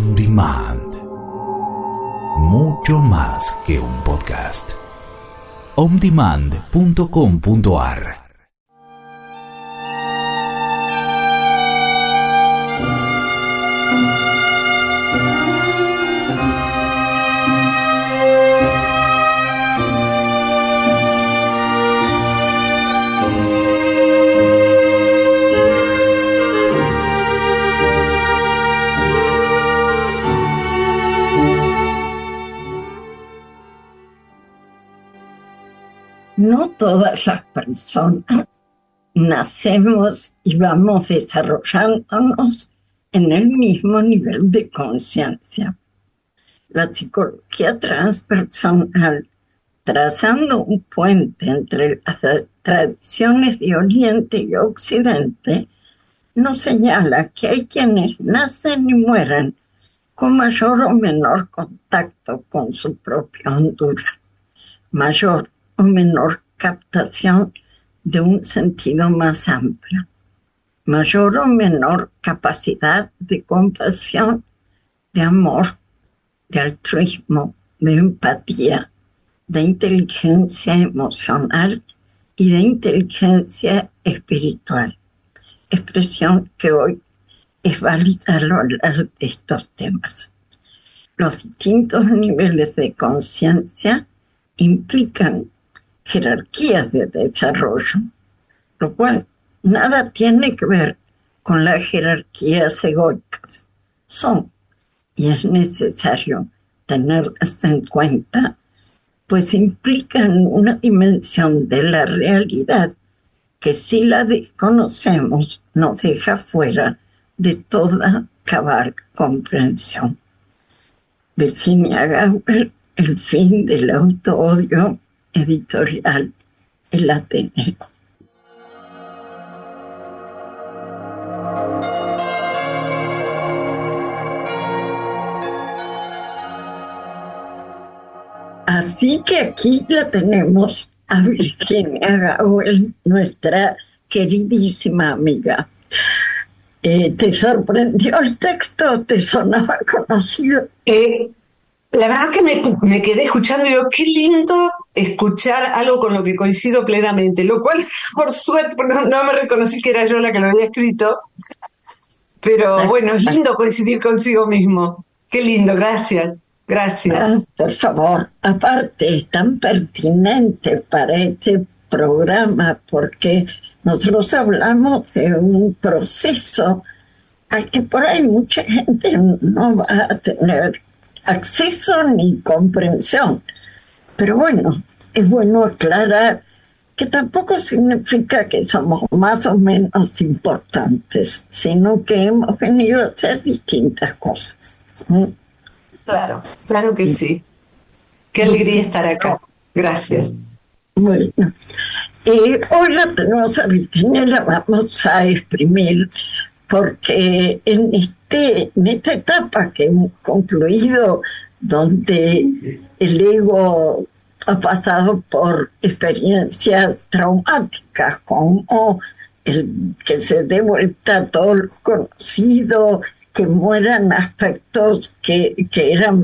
On Demand. Mucho más que un podcast. ondemand.com.ar. No todas las personas nacemos y vamos desarrollándonos en el mismo nivel de conciencia. La psicología transpersonal, trazando un puente entre las tradiciones de Oriente y Occidente, nos señala que hay quienes nacen y mueren con mayor o menor contacto con su propia hondura, mayor o menor captación de un sentido más amplio, mayor o menor capacidad de compasión, de amor, de altruismo, de empatía, de inteligencia emocional y de inteligencia espiritual, expresión que hoy es válida a lo largo de estos temas. Los distintos niveles de conciencia implican jerarquías de desarrollo, lo cual nada tiene que ver con las jerarquías egoicas. Son, y es necesario tenerlas en cuenta, pues implican una dimensión de la realidad que si la desconocemos nos deja fuera de toda cabal comprensión. Virginia Gauber, El fin del autoodio, editorial El Ateneo. Así que aquí la tenemos a Virginia Gauber, nuestra queridísima amiga. ¿Te sorprendió el texto? ¿Te sonaba conocido? La verdad es que me quedé escuchando y digo, qué lindo escuchar algo con lo que coincido plenamente, lo cual, por suerte, no me reconocí que era yo la que lo había escrito, pero bueno, es lindo coincidir consigo mismo. Qué lindo, gracias. Por favor, aparte es tan pertinente para este programa porque nosotros hablamos de un proceso al que por ahí mucha gente no va a tener acceso ni comprensión. Pero bueno, es bueno aclarar que tampoco significa que somos más o menos importantes, sino que hemos venido a hacer distintas cosas. Claro que sí. Qué alegría estar acá. Gracias. Bueno, hoy la tenemos a Virginia, la vamos a exprimir porque en esta etapa que hemos concluido, donde el ego ha pasado por experiencias traumáticas, como el que se dé vuelta todo lo conocido, que mueran aspectos que eran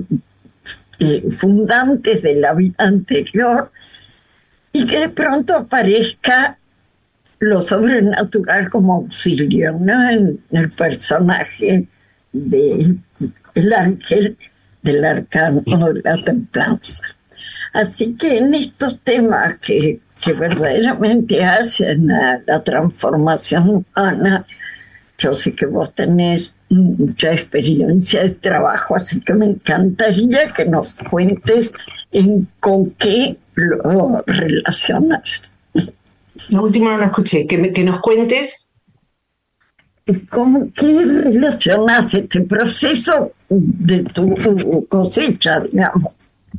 fundantes de la vida anterior, y que de pronto aparezca lo sobrenatural como auxilio, ¿no? En el personaje del ángel, del arcano de la templanza. Así que en estos temas que verdaderamente hacen a la transformación humana, yo sé que vos tenés mucha experiencia de trabajo, así que me encantaría que nos cuentes con qué lo relacionas. Lo último no lo escuché, que nos cuentes. ¿Cómo qué relacionas este proceso de tu cosecha, digamos?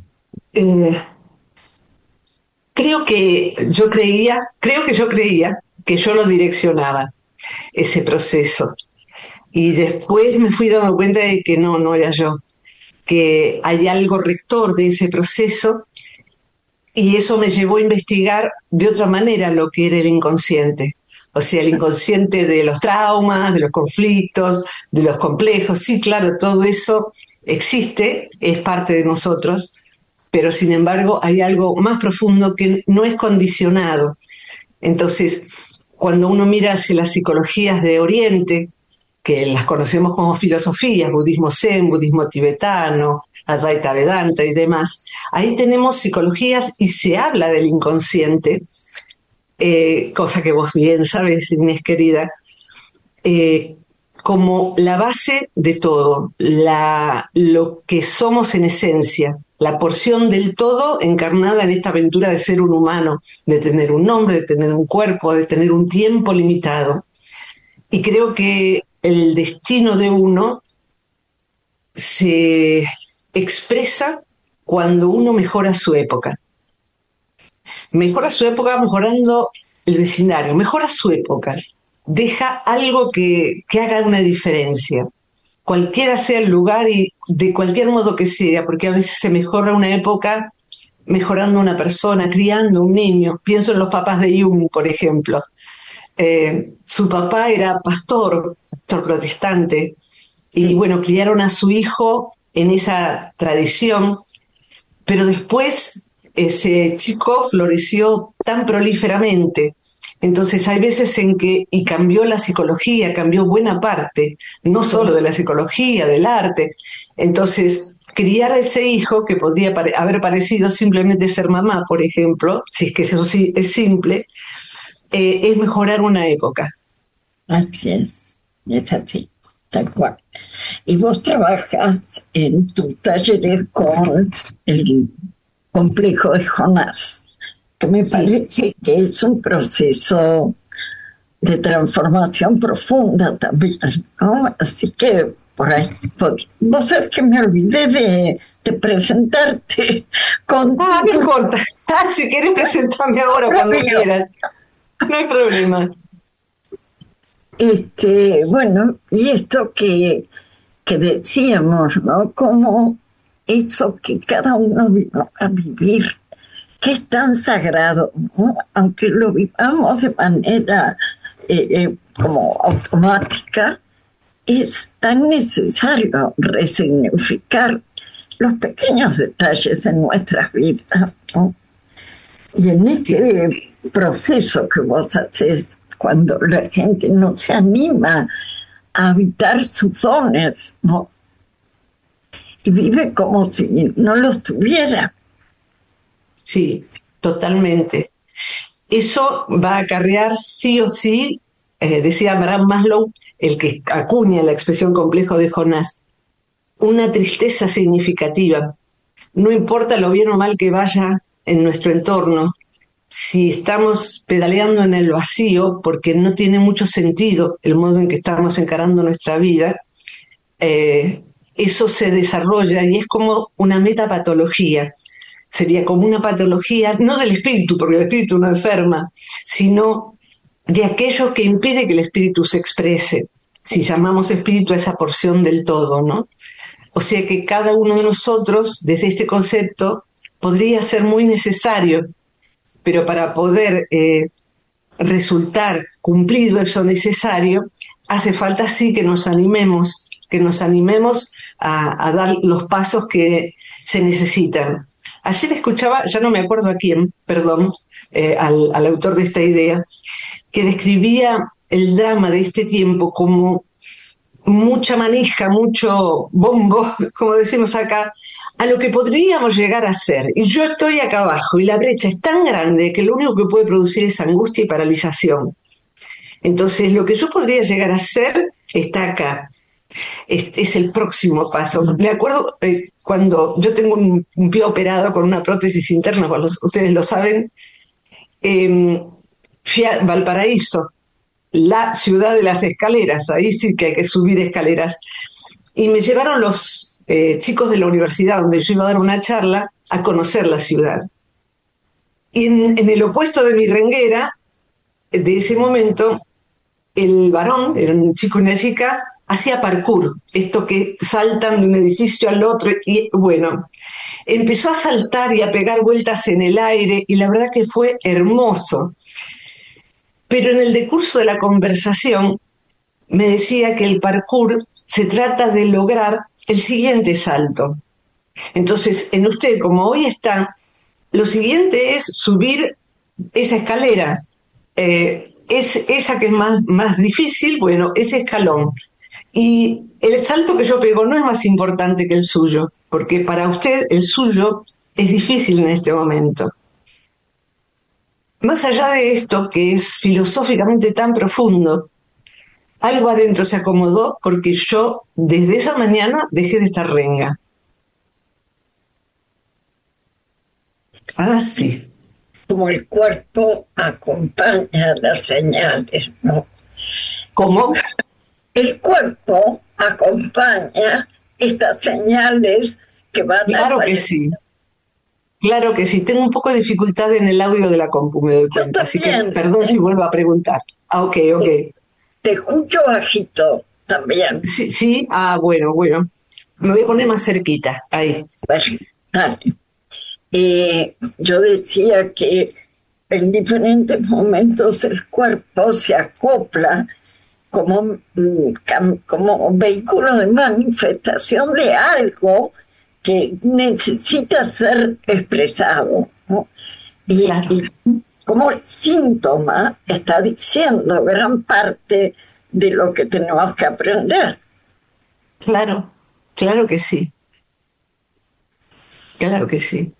Creo que yo creía que yo lo direccionaba, ese proceso. Y después me fui dando cuenta de que no era yo, que hay algo rector de ese proceso, y eso me llevó a investigar de otra manera lo que era el inconsciente, O sea, el inconsciente de los traumas, de los conflictos, de los complejos. Sí, claro, todo eso existe, es parte de nosotros, pero sin embargo hay algo más profundo que no es condicionado. Entonces, cuando uno mira hacia las psicologías de Oriente, que las conocemos como filosofías, budismo zen, budismo tibetano, Advaita Vedanta y demás, ahí tenemos psicologías y se habla del inconsciente, cosa que vos bien sabes, Inés querida, como la base de todo, lo que somos en esencia, la porción del todo encarnada en esta aventura de ser un humano, de tener un nombre, de tener un cuerpo, de tener un tiempo limitado. Y creo que el destino de uno se expresa cuando uno mejora su época. Mejora su época mejorando el vecindario, mejora su época, deja algo que haga una diferencia, cualquiera sea el lugar y de cualquier modo que sea, porque a veces se mejora una época mejorando una persona, criando un niño. Pienso en los papás de Jung, por ejemplo. Su papá era pastor protestante, y bueno, criaron a su hijo en esa tradición, pero después ese chico floreció tan prolíferamente. Entonces hay veces en que, y cambió la psicología, cambió buena parte, no solo de la psicología, del arte. Entonces, criar a ese hijo, que podría haber parecido simplemente ser mamá, por ejemplo, si es que eso sí es simple, es mejorar una época. Así es así, tal cual. Y vos trabajas en tus talleres con el complejo de Jonás, que me parece que es un proceso de transformación profunda también, ¿no? Así que por ahí, vos sabés que me olvidé de presentarte con... No importa, si querés presentarme ahora cuando quieras, no hay problema. Bueno, y esto que decíamos, ¿no? Como eso que cada uno vino a vivir, que es tan sagrado, ¿no? Aunque lo vivamos de manera como automática, es tan necesario resignificar los pequeños detalles de nuestras vidas, ¿no? Y en este proceso que vos haces, cuando la gente no se anima a habitar sus dones, ¿no? Y vive como si no los tuviera. Sí, totalmente. Eso va a acarrear sí o sí, decía Abraham Maslow, el que acuña la expresión complejo de Jonás, una tristeza significativa. No importa lo bien o mal que vaya en nuestro entorno, si estamos pedaleando en el vacío, porque no tiene mucho sentido el modo en que estamos encarando nuestra vida, eso se desarrolla y es como una metapatología. Sería como una patología, no del espíritu, porque el espíritu no enferma, sino de aquello que impide que el espíritu se exprese, si llamamos espíritu a esa porción del todo, ¿no? O sea que cada uno de nosotros, desde este concepto, podría ser muy necesario, pero para poder resultar cumplido eso necesario, hace falta sí que nos animemos a dar los pasos que se necesitan. Ayer escuchaba, ya no me acuerdo a quién, perdón, al autor de esta idea, que describía el drama de este tiempo como mucha manija, mucho bombo, como decimos acá, a lo que podríamos llegar a ser. Y yo estoy acá abajo y la brecha es tan grande que lo único que puede producir es angustia y paralización. Entonces, lo que yo podría llegar a ser está acá. Es el próximo paso. Me acuerdo cuando yo tengo un pie operado con una prótesis interna, ustedes lo saben, fui a Valparaíso, la ciudad de las escaleras, ahí sí que hay que subir escaleras, y me llevaron los chicos de la universidad donde yo iba a dar una charla a conocer la ciudad. Y en el opuesto de mi renguera, de ese momento, el varón, era un chico y una chica, hacía parkour, esto que saltan de un edificio al otro, y bueno, empezó a saltar y a pegar vueltas en el aire, y la verdad que fue hermoso. pero en el decurso de la conversación me decía que el parkour se trata de lograr el siguiente salto. Entonces, en usted, como hoy está, lo siguiente es subir esa escalera. Es esa que es más difícil, bueno, ese escalón. Y el salto que yo pego no es más importante que el suyo, porque para usted el suyo es difícil en este momento. Más allá de esto, que es filosóficamente tan profundo, algo adentro se acomodó porque yo desde esa mañana dejé de estar renga. Ah, sí. Como el cuerpo acompaña las señales, ¿no? ¿Cómo? El cuerpo acompaña estas señales que van Claro a... que sí. Claro que sí. Tengo un poco de dificultad en el audio de la compu, me doy cuenta. Así que perdón si vuelvo a preguntar. Ah, ok. Te escucho bajito también. Sí, sí. Ah, bueno. Me voy a poner más cerquita. Ahí. Bueno, dale. Yo decía que en diferentes momentos el cuerpo se acopla como vehículo de manifestación de algo que necesita ser expresado, ¿no? Claro. Y como el síntoma está diciendo gran parte de lo que tenemos que aprender. Claro que sí. Claro que sí.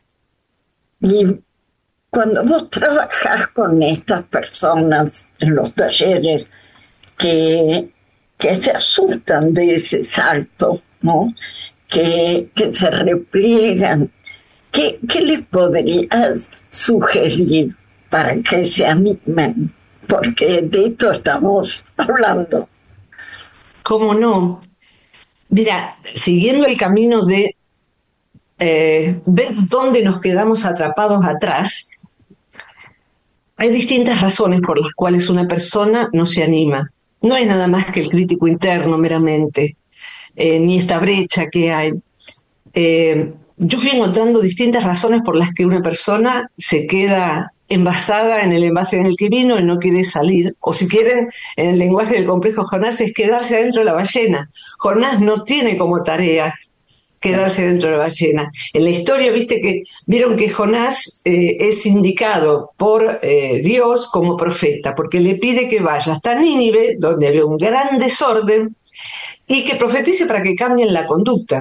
Y cuando vos trabajás con estas personas en los talleres que se asustan de ese salto, ¿no? Que se repliegan, ¿qué les podrías sugerir para que se animen? Porque de esto estamos hablando. ¿Cómo no? Mira, siguiendo el camino de ver dónde nos quedamos atrapados atrás, hay distintas razones por las cuales una persona no se anima. No es nada más que el crítico interno meramente, ni esta brecha que hay. Yo fui encontrando distintas razones por las que una persona se queda envasada en el envase en el que vino y no quiere salir, o si quieren, en el lenguaje del complejo Jonás, es quedarse adentro de la ballena. Jonás no tiene como tarea quedarse dentro de la ballena. En la historia, vieron que Jonás es indicado por Dios como profeta, porque le pide que vaya hasta Nínive, donde había un gran desorden, y que profetice para que cambien la conducta.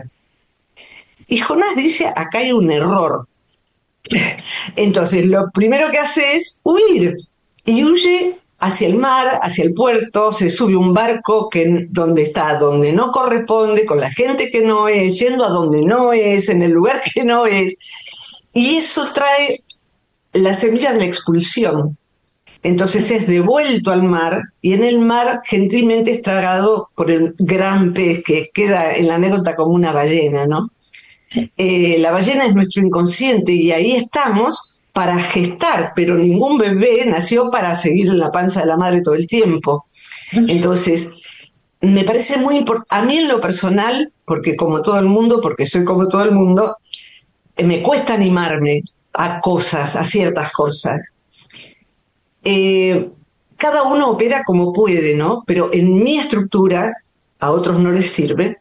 Y Jonás dice, acá hay un error. Entonces, lo primero que hace es huir, y huye hacia el mar, hacia el puerto, se sube un barco donde no corresponde, con la gente que no es, yendo a donde no es, en el lugar que no es, y eso trae las semillas de la expulsión. Entonces es devuelto al mar, y en el mar gentilmente es tragado por el gran pez que queda en la anécdota como una ballena, ¿no? La ballena es nuestro inconsciente y ahí estamos para gestar, pero ningún bebé nació para seguir en la panza de la madre todo el tiempo. Entonces, me parece muy importante, a mí en lo personal, porque soy como todo el mundo, me cuesta animarme a ciertas cosas. Cada uno opera como puede, ¿no? Pero en mi estructura, a otros no les sirve,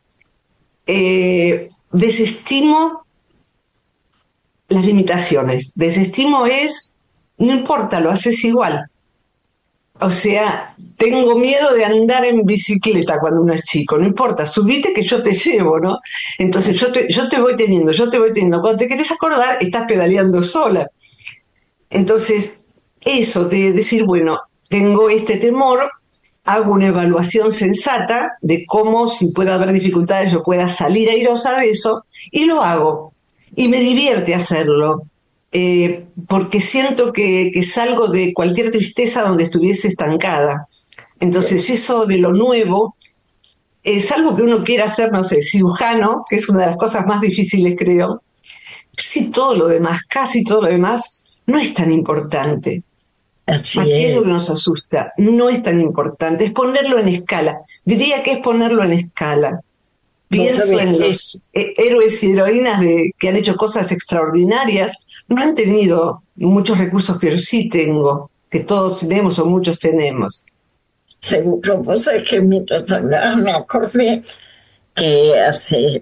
desestimo las limitaciones. Desestimo no importa, lo haces igual. O sea, tengo miedo de andar en bicicleta cuando uno es chico, no importa, subite que yo te llevo, ¿no? Entonces yo te voy teniendo. Cuando te querés acordar, estás pedaleando sola. Entonces, eso de decir, bueno, tengo este temor, hago una evaluación sensata de cómo, si puede haber dificultades, yo pueda salir airosa de eso, y lo hago. Y me divierte hacerlo, porque siento que salgo de cualquier tristeza donde estuviese estancada. Entonces, eso de lo nuevo, salvo que uno quiera ser, no sé, cirujano, que es una de las cosas más difíciles, creo, casi todo lo demás, no es tan importante. Así Aquí es lo que nos asusta, no es tan importante, es ponerlo en escala. Diría que es ponerlo en escala. Pienso en los héroes y heroínas que han hecho cosas extraordinarias, no han tenido muchos recursos que yo sí tengo. que todos tenemos o muchos tenemos. Seguro, vos sabés que mientras hablaba me acordé que hace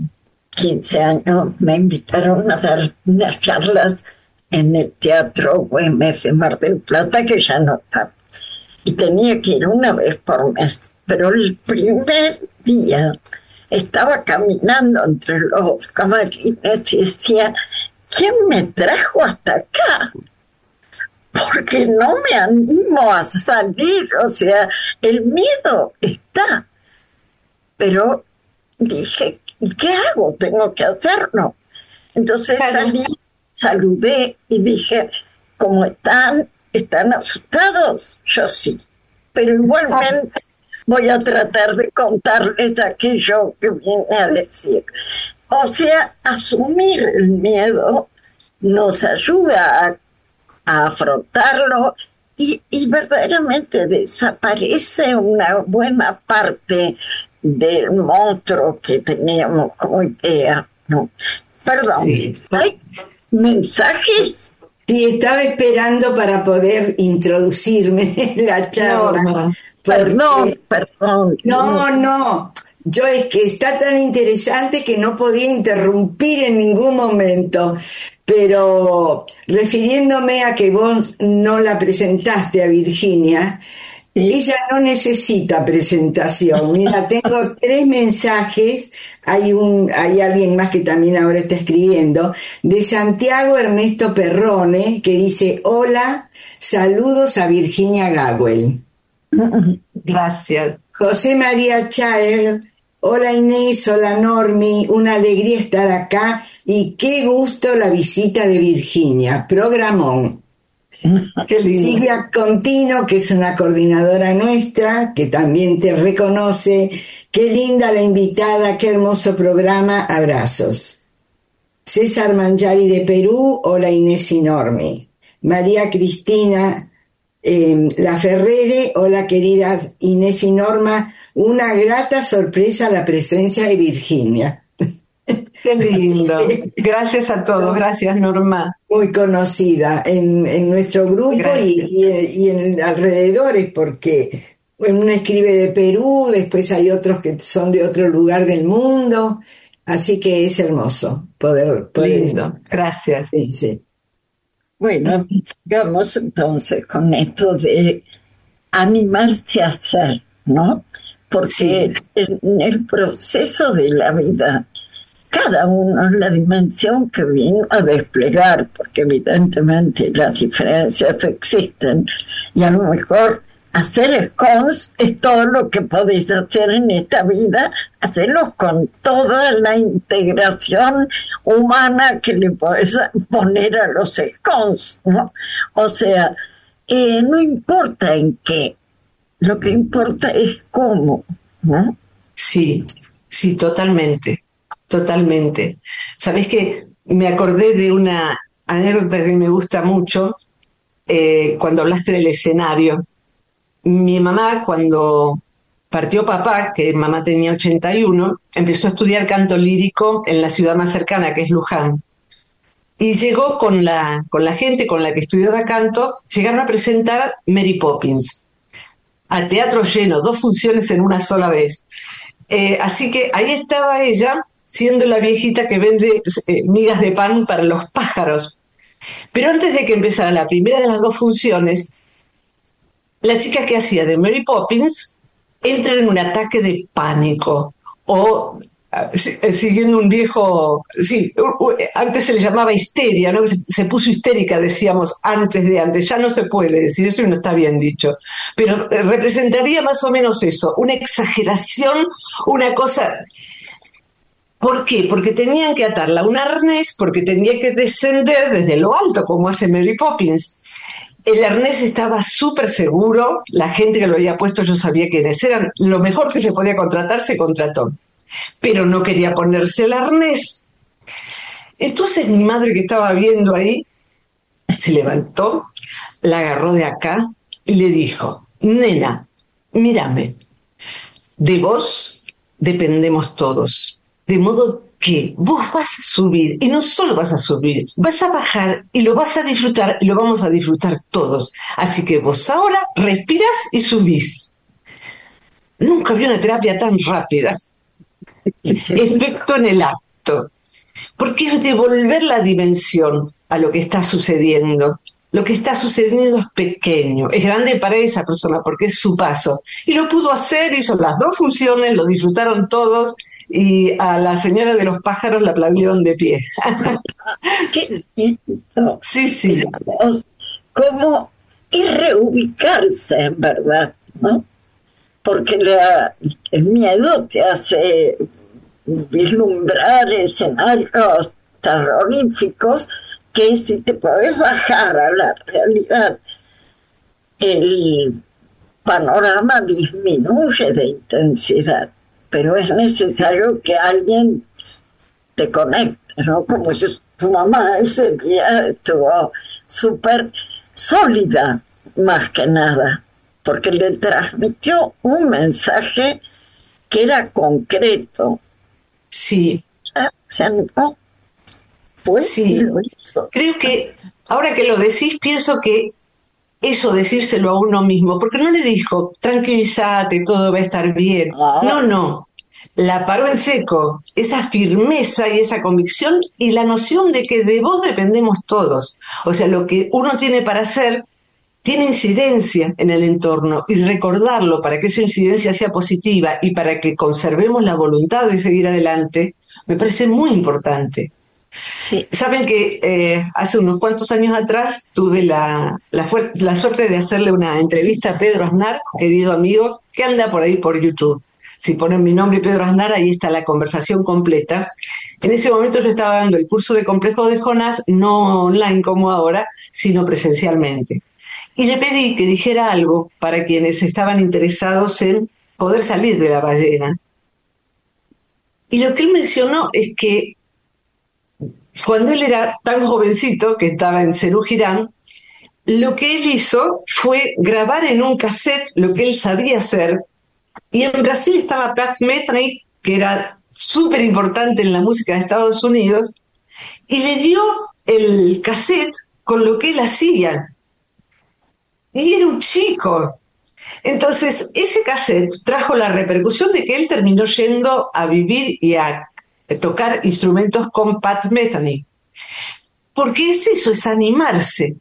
15 años me invitaron a dar unas charlas en el Teatro Güemes de Mar del Plata, que ya no está. Y tenía que ir una vez por mes. Pero el primer día estaba caminando entre los camarines y decía, ¿quién me trajo hasta acá? Porque no me animo a salir, o sea, el miedo está. Pero dije, ¿qué hago? Tengo que hacerlo. Entonces salí, saludé y dije, ¿cómo están? ¿Están asustados? Yo sí. Pero igualmente voy a tratar de contarles aquello que vine a decir. O sea, asumir el miedo nos ayuda a afrontarlo y verdaderamente desaparece una buena parte del monstruo que teníamos como idea, ¿no? Perdón, Sí. ¿hay mensajes? Sí, estaba esperando para poder introducirme en la charla. Norma. Perdón. No. Yo es que está tan interesante que no podía interrumpir en ningún momento. Pero refiriéndome a que vos no la presentaste a Virginia, ella no necesita presentación. Mira, tengo 3 mensajes. Hay alguien más que también ahora está escribiendo, de Santiago Ernesto Perrone, que dice: hola, saludos a Virginia Gagwel. Gracias. José María Chaer: hola Inés, hola Normi, una alegría estar acá y qué gusto la visita de Virginia, programón. Qué lindo. Silvia Contino, que es una coordinadora nuestra, que también te reconoce. Qué linda la invitada, qué hermoso programa, abrazos. César Mangiari de Perú: hola Inés y Normi. María Cristina La Ferrere: hola queridas Inés y Norma, una grata sorpresa la presencia de Virginia. Qué lindo. Gracias a todos. Gracias, Norma. Muy conocida en nuestro grupo y en alrededores, porque uno escribe de Perú, después hay otros que son de otro lugar del mundo, así que es hermoso poder Lindo. Gracias. Sí. Bueno, sigamos entonces con esto de animarse a hacer, ¿no? Porque en el proceso de la vida, cada uno es la dimensión que vino a desplegar, porque evidentemente las diferencias existen, y a lo mejor hacer scones es todo lo que podéis hacer en esta vida, hacerlos con toda la integración humana que le podés poner a los scones, ¿no? O sea, no importa en qué, lo que importa es cómo, ¿no? Sí, totalmente. ¿Sabés qué? Me acordé de una anécdota que me gusta mucho cuando hablaste del escenario. Mi mamá, cuando partió papá, que mamá tenía 81, empezó a estudiar canto lírico en la ciudad más cercana, que es Luján. Y llegó con la gente con la que estudiaba canto, llegaron a presentar Mary Poppins. A teatro lleno, 2 funciones en una sola vez. Así que ahí estaba ella, siendo la viejita que vende migas de pan para los pájaros. Pero antes de que empezara la primera de las 2 funciones, la chica que hacía de Mary Poppins entra en un ataque de pánico, o siguiendo un viejo, antes se le llamaba histeria, ¿no? Se puso histérica, decíamos, antes, ya no se puede decir eso y no está bien dicho, pero representaría más o menos eso, una exageración, una cosa. ¿Por qué? Porque tenían que atarla a un arnés, porque tenía que descender desde lo alto, como hace Mary Poppins. El arnés estaba súper seguro, la gente que lo había puesto yo sabía quiénes eran, lo mejor que se podía contratar se contrató, pero no quería ponerse el arnés. Entonces mi madre, que estaba viendo ahí, se levantó, la agarró de acá y le dijo: nena, mírame, de vos dependemos todos, de modo que vos vas a subir, y no solo vas a subir, vas a bajar y lo vas a disfrutar, y lo vamos a disfrutar todos. Así que vos ahora respirás y subís. Nunca vi una terapia tan rápida. Efecto en el acto. Porque es devolver la dimensión a lo que está sucediendo. Lo que está sucediendo es pequeño, es grande para esa persona porque es su paso. Y lo pudo hacer, hizo las dos funciones, lo disfrutaron todos y a la señora de los pájaros la aplaudieron de pie. Qué lindo. Sí, sí. Digamos, como y reubicarse, en verdad, ¿no? Porque el miedo te hace vislumbrar escenarios terroríficos que si te podés bajar a la realidad, el panorama disminuye de intensidad, pero es necesario que alguien te conecte, ¿no? Como tu mamá ese día estuvo súper sólida, más que nada, porque le transmitió un mensaje que era concreto. Sí. Se animó. Pues sí. Lo hizo. Creo que, ahora que lo decís, pienso que eso decírselo a uno mismo, porque no le dijo, tranquilízate, todo va a estar bien. No. La paró en seco, esa firmeza y esa convicción y la noción de que de vos dependemos todos. O sea, lo que uno tiene para hacer tiene incidencia en el entorno y recordarlo para que esa incidencia sea positiva y para que conservemos la voluntad de seguir adelante, me parece muy importante. Sí. Saben que hace unos cuantos años atrás tuve la suerte de hacerle una entrevista a Pedro Aznar, querido amigo, que anda por ahí por YouTube. Si ponen mi nombre y Pedro Aznar, ahí está la conversación completa. En ese momento yo estaba dando el curso de Complejo de Jonás, no online como ahora, sino presencialmente. Y le pedí que dijera algo para quienes estaban interesados en poder salir de la ballena. Y lo que él mencionó es que cuando él era tan jovencito, que estaba en Cerú Girán, lo que él hizo fue grabar en un cassette lo que él sabía hacer. Y en Brasil estaba Pat Metheny, que era súper importante en la música de Estados Unidos, y le dio el cassette con lo que él hacía. Y era un chico. Entonces, ese cassette trajo la repercusión de que él terminó yendo a vivir y a tocar instrumentos con Pat Metheny. Porque es eso, es animarse.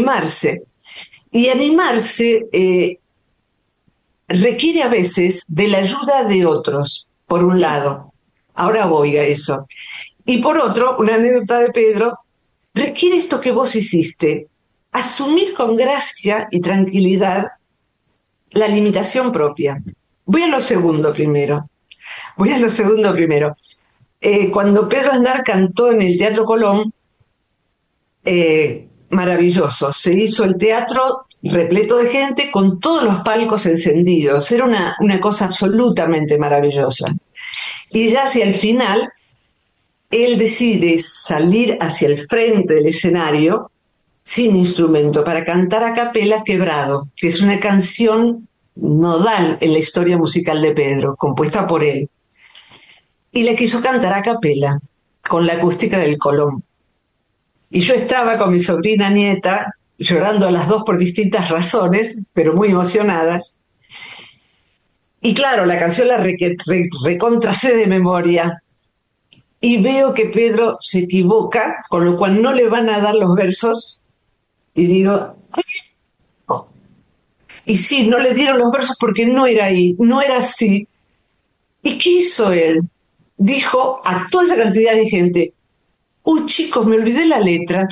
Y animarse requiere a veces de la ayuda de otros, por un lado. Ahora voy a eso. Y por otro, una anécdota de Pedro, requiere esto que vos hiciste, asumir con gracia y tranquilidad la limitación propia. Voy a lo segundo primero. Cuando Pedro Aznar cantó en el Teatro Colón, maravilloso, se hizo el teatro repleto de gente con todos los palcos encendidos, era una cosa absolutamente maravillosa. Y ya hacia el final, él decide salir hacia el frente del escenario sin instrumento para cantar a capela Quebrado, que es una canción nodal en la historia musical de Pedro, compuesta por él. Y la quiso cantar a capela, con la acústica del Colón. Y yo estaba con mi sobrina nieta, llorando a las dos por distintas razones, pero muy emocionadas. Y claro, la canción la recontracé de memoria. Y veo que Pedro se equivoca, con lo cual no le van a dar los versos. Y digo, oh. Y sí, no le dieron los versos porque no era ahí, no era así. ¿Y qué hizo él? Dijo a toda esa cantidad de gente, uy, chicos, me olvidé la letra.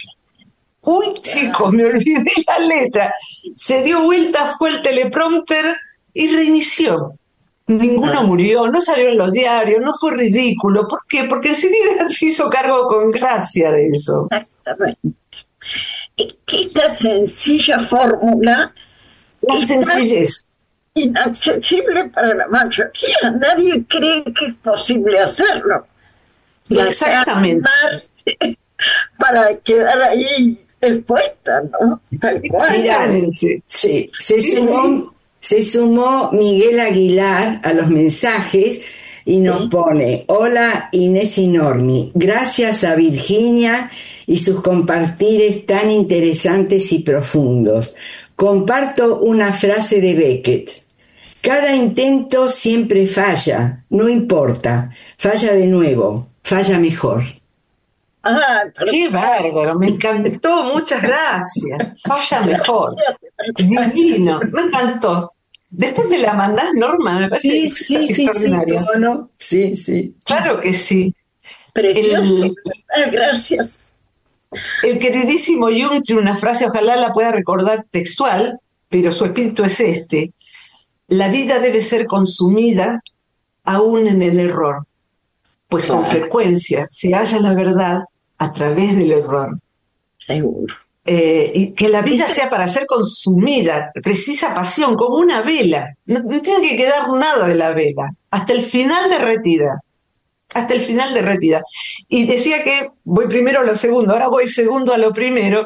Se dio vuelta, fue el teleprompter y reinició. Ninguno murió, no salió en los diarios, no fue ridículo. ¿Por qué? Porque enseguida se hizo cargo con gracia de eso. Exactamente. Esta sencilla fórmula, la sencillez, inaccesible para la mayoría. Nadie cree que es posible hacerlo. Y exactamente. Para quedar ahí expuesta, ¿no? Tal cual. Mirá, se sumó Miguel Aguilar a los mensajes y nos pone: hola Inés y Normi, gracias a Virginia y sus compartires tan interesantes y profundos. Comparto una frase de Beckett: cada intento siempre falla, no importa, falla de nuevo, falla mejor. Qué bárbaro, me encantó, muchas gracias. Falla mejor. Divino, me encantó. Después me la mandás, Norma, me parece extraordinaria. Sí, ¿no? Sí. Claro que sí. Precioso. Gracias. El queridísimo Jung tiene una frase, ojalá la pueda recordar textual, pero su espíritu es este: la vida debe ser consumida aún en el error, pues con frecuencia se halla la verdad a través del error. Seguro. Y que la vida sea para ser consumida, precisa pasión, como una vela. No tiene que quedar nada de la vela, hasta el final derretida. Hasta el final derretida. Y decía que voy primero a lo segundo, ahora voy segundo a lo primero.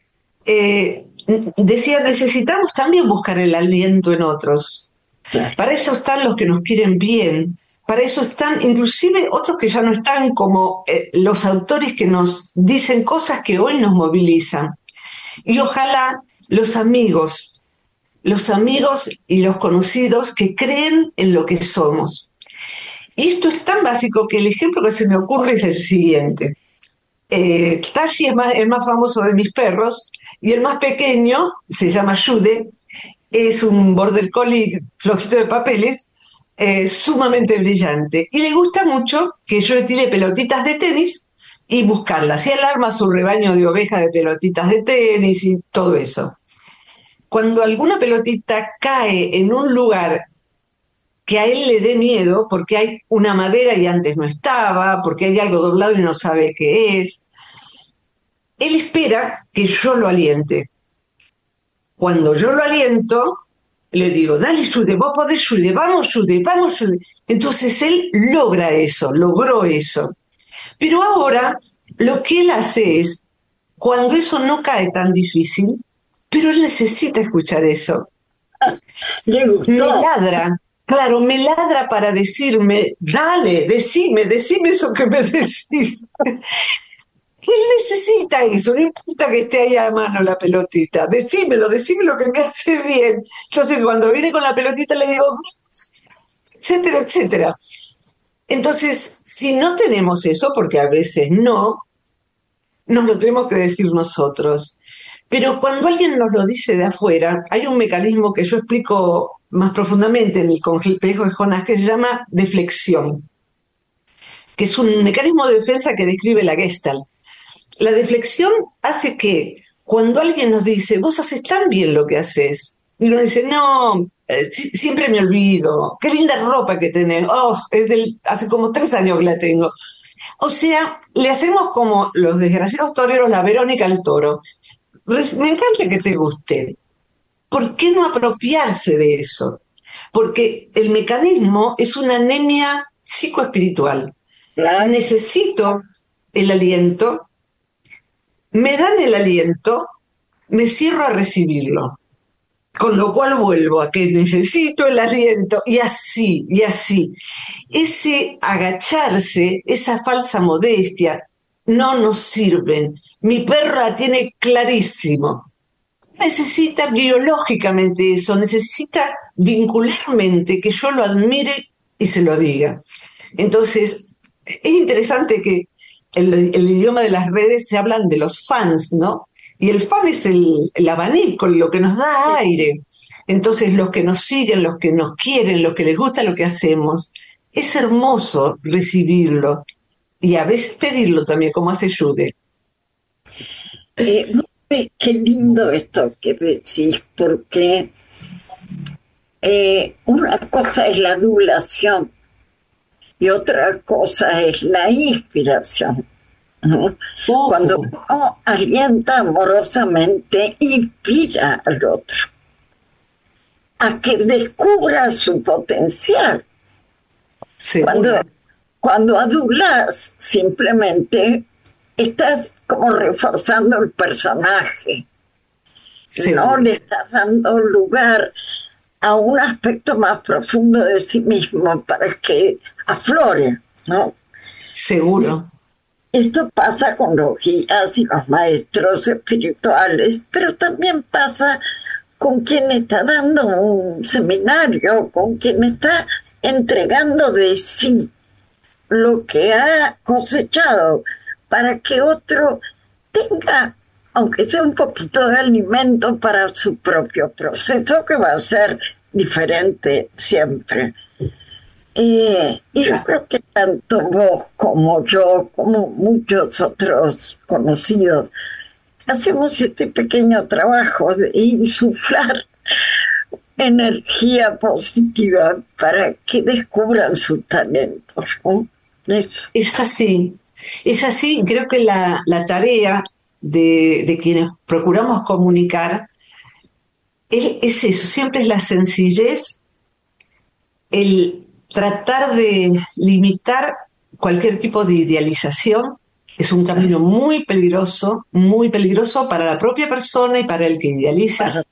Decía, necesitamos también buscar el aliento en otros. Claro. Para eso están los que nos quieren bien, para eso están inclusive otros que ya no están, como los autores que nos dicen cosas que hoy nos movilizan. Y ojalá los amigos y los conocidos que creen en lo que somos. Y esto es tan básico que el ejemplo que se me ocurre es el siguiente. Tashi es el más famoso de mis perros, y el más pequeño se llama Jude, es un border collie flojito de papeles, sumamente brillante, y le gusta mucho que yo le tire pelotitas de tenis y buscarlas, y él arma su rebaño de ovejas de pelotitas de tenis y todo eso. Cuando alguna pelotita cae en un lugar que a él le dé miedo, porque hay una madera y antes no estaba, porque hay algo doblado y no sabe qué es, él espera que yo lo aliente. Cuando yo lo aliento, le digo: dale, Jude, vos podés, Jude, vamos, Jude, vamos, Jude. Entonces él logró eso. Pero ahora lo que él hace es, cuando eso no cae tan difícil, pero él necesita escuchar eso, Le gustó. me ladra. Claro, me ladra para decirme: dale, decime eso que me decís. Él necesita eso, no importa que esté ahí a mano la pelotita, decímelo que me hace bien. Entonces cuando viene con la pelotita le digo, etcétera, etcétera. Entonces, si no tenemos eso, porque a veces no, nos lo tenemos que decir nosotros. Pero cuando alguien nos lo dice de afuera, hay un mecanismo que yo explico más profundamente en el complejo de Jonás, que se llama deflexión, que es un mecanismo de defensa que describe la Gestalt. La deflexión hace que cuando alguien nos dice: vos haces tan bien lo que haces, y uno dice: no, siempre me olvido, qué linda ropa que tenés, hace como 3 años que la tengo. O sea, le hacemos como los desgraciados toreros la Verónica al toro. Me encanta que te guste. ¿Por qué no apropiarse de eso? Porque el mecanismo es una anemia psicoespiritual. Necesito el aliento, me dan el aliento, me cierro a recibirlo. Con lo cual vuelvo a que necesito el aliento, y así. Ese agacharse, esa falsa modestia, no nos sirven. Mi perra tiene clarísimo. Necesita biológicamente eso, necesita vincularmente que yo lo admire y se lo diga. Entonces, es interesante que el idioma de las redes se hablan de los fans, ¿no? Y el fan es el abanico, lo que nos da aire. Entonces, los que nos siguen, los que nos quieren, los que les gusta lo que hacemos, es hermoso recibirlo y a veces pedirlo también, como hace Jude. Qué lindo esto que decís, porque una cosa es la adulación y otra cosa es la inspiración, ¿no? Cuando uno alienta amorosamente, inspira al otro a que descubra su potencial. Cuando adulas, simplemente estás como reforzando el personaje. No le estás dando lugar a un aspecto más profundo de sí mismo para que aflore, ¿no? Seguro. Esto pasa con los guías y los maestros espirituales, pero también pasa con quien está dando un seminario, con quien está entregando de sí lo que ha cosechado para que otro tenga, aunque sea un poquito de alimento para su propio proceso, que va a ser diferente siempre. Y yo creo que tanto vos como yo, como muchos otros conocidos, hacemos este pequeño trabajo de insuflar energía positiva para que descubran sus talentos, ¿no? Es así, creo que la tarea de quienes procuramos comunicar es eso, siempre es la sencillez, el tratar de limitar cualquier tipo de idealización. Es un camino muy peligroso para la propia persona y para el que idealiza.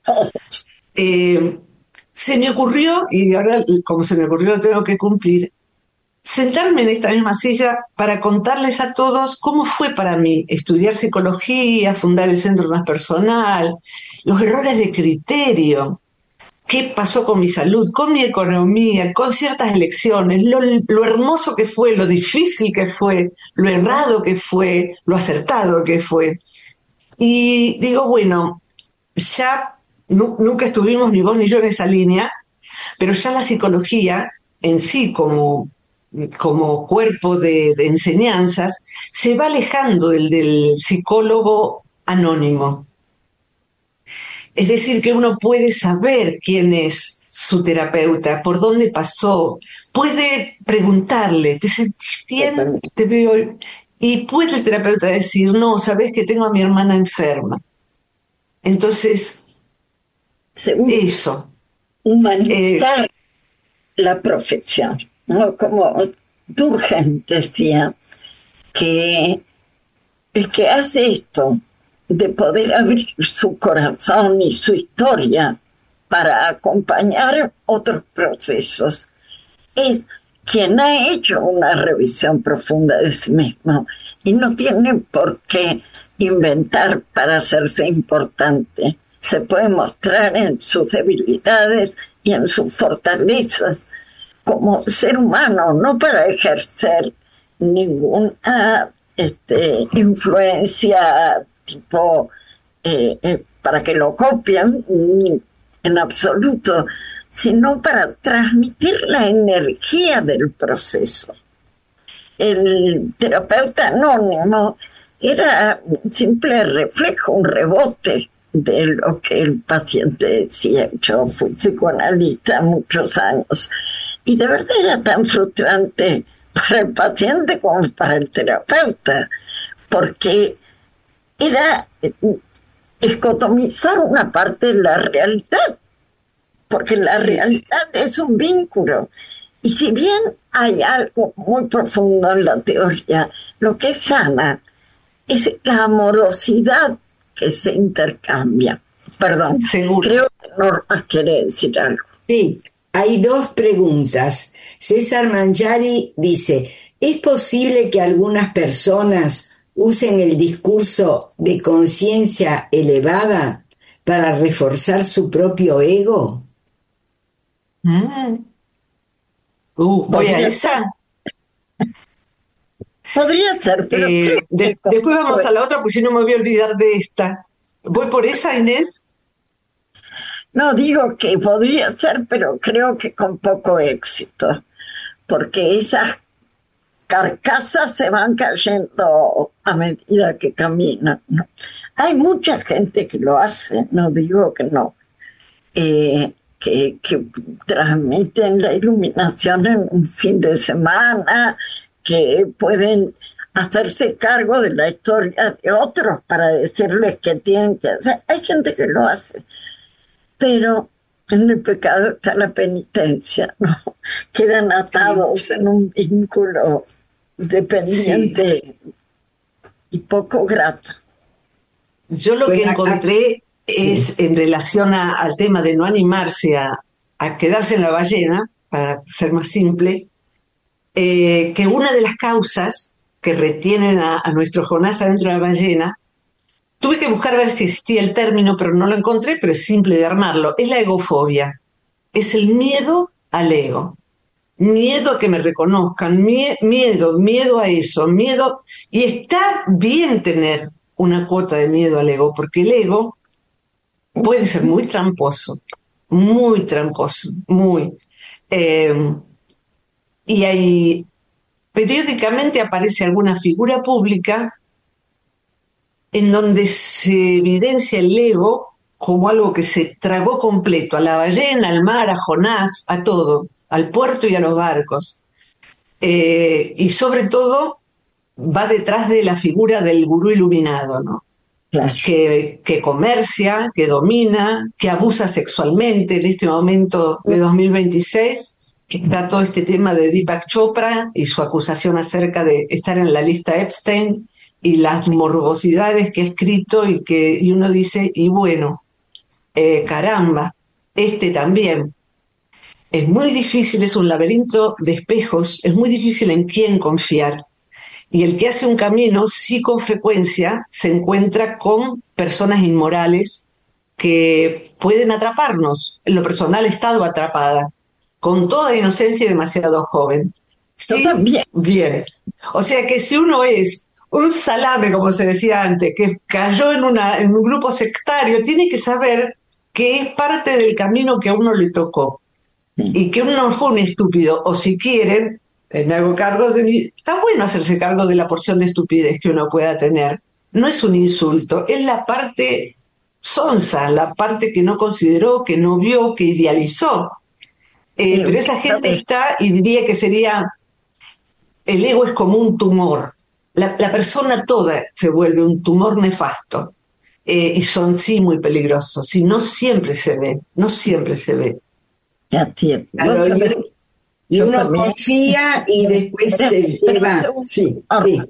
Se me ocurrió, y ahora como se me ocurrió lo tengo que cumplir, sentarme en esta misma silla para contarles a todos cómo fue para mí estudiar psicología, fundar el Centro Más Personal, los errores de criterio, qué pasó con mi salud, con mi economía, con ciertas elecciones, lo hermoso que fue, lo difícil que fue, lo errado que fue, lo acertado que fue. Y digo, bueno, ya nunca estuvimos ni vos ni yo en esa línea, pero ya la psicología en sí como cuerpo de enseñanzas se va alejando del psicólogo anónimo. Es decir, que uno puede saber quién es su terapeuta, por dónde pasó, puede preguntarle, ¿te sentís bien? Te veo. Y puede el terapeuta decir, no, sabés que tengo a mi hermana enferma. Entonces, eso. Humanizar la profesión, ¿no? Como Durkheim decía, que el que hace esto, de poder abrir su corazón y su historia para acompañar otros procesos, es quien ha hecho una revisión profunda de sí mismo y no tiene por qué inventar para hacerse importante. Se puede mostrar en sus debilidades y en sus fortalezas como ser humano, no para ejercer ninguna influencia tipo para que lo copien en absoluto, sino para transmitir la energía del proceso. El terapeuta anónimo era un simple reflejo, un rebote de lo que el paciente decía. Yo fui psicoanalista muchos años y de verdad era tan frustrante para el paciente como para el terapeuta, porque era escotomizar una parte de la realidad, porque la realidad es un vínculo. Y si bien hay algo muy profundo en la teoría, lo que sana es la amorosidad que se intercambia. Perdón, seguro. Creo que Norma quiere decir algo. Sí, hay dos preguntas. César Mangiari dice, ¿es posible que algunas personas usen el discurso de conciencia elevada para reforzar su propio ego? Voy a esa. Podría ser, pero después vamos a la otra, porque si no me voy a olvidar de esta. ¿Voy por esa, Inés? No, digo que podría ser, pero creo que con poco éxito, porque esas carcasas se van cayendo a medida que caminan, ¿no? Hay mucha gente que lo hace, no digo que no, que transmiten la iluminación en un fin de semana, que pueden hacerse cargo de la historia de otros para decirles qué tienen que hacer. Hay gente que lo hace, pero en el pecado está la penitencia, ¿no? Quedan atados en un vínculo dependiente y poco grato. Yo lo que encontré es, en relación al tema de no animarse a quedarse en la ballena, para ser más simple, que una de las causas que retienen a nuestro Jonás adentro de la ballena, tuve que buscar a ver si existía el término, pero no lo encontré, pero es simple de armarlo, es la egofobia. Es el miedo al ego, miedo a que me reconozcan, miedo a eso, miedo. Y está bien tener una cuota de miedo al ego, porque el ego puede ser muy tramposo, muy. Y ahí periódicamente aparece alguna figura pública en donde se evidencia el ego como algo que se tragó completo a la ballena, al mar, a Jonás, a todo, al puerto y a los barcos. Y sobre todo va detrás de la figura del gurú iluminado, ¿no? Claro. Que comercia, que domina, que abusa sexualmente. En este momento de 2026 está todo este tema de Deepak Chopra y su acusación acerca de estar en la lista Epstein y las morbosidades que ha escrito y uno dice, y bueno, caramba, este también. Es muy difícil, es un laberinto de espejos, es muy difícil en quién confiar. Y el que hace un camino, sí con frecuencia, se encuentra con personas inmorales que pueden atraparnos. En lo personal he estado atrapada, con toda inocencia y demasiado joven. Sí, también. Bien. O sea que si uno es un salame, como se decía antes, que cayó en un grupo sectario, tiene que saber que es parte del camino que a uno le tocó. Y que uno no fue un estúpido, o si quieren, me hago cargo de mí. Está bueno hacerse cargo de la porción de estupidez que uno pueda tener. No es un insulto, es la parte sonsa, la parte que no consideró, que no vio, que idealizó. Pero esa gente está, y diría que sería, el ego es como un tumor. La persona toda se vuelve un tumor nefasto. Y son sí muy peligrosos. Y no siempre se ve, no siempre se ve. Ya entiendo. Claro, y uno también confía y después se lleva. Sí.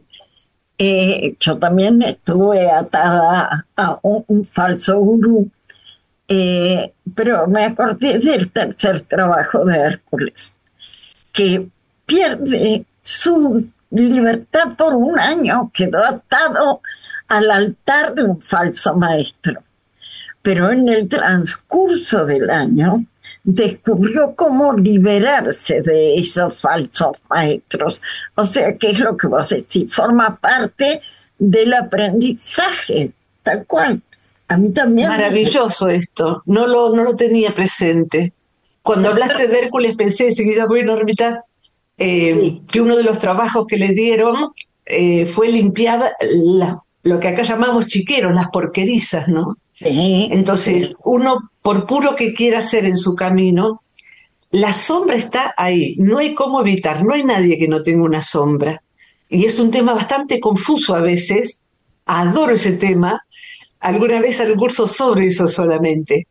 Yo también estuve atada a un falso gurú, pero me acordé del tercer trabajo de Hércules, que pierde su libertad por un año, quedó atado al altar de un falso maestro. Pero en el transcurso del año descubrió cómo liberarse de esos falsos maestros. O sea, ¿qué es lo que vos decís? Forma parte del aprendizaje, tal cual. A mí también. Maravilloso esto, no lo tenía presente. Cuando hablaste de Hércules pensé enseguida, bueno, Ermita, que uno de los trabajos que le dieron fue limpiar lo que acá llamamos chiqueros, las porquerizas, ¿no? Entonces, uno, por puro que quiera hacer en su camino, la sombra está ahí, no hay cómo evitar, no hay nadie que no tenga una sombra. Y es un tema bastante confuso a veces, adoro ese tema, alguna vez haré un curso sobre eso solamente,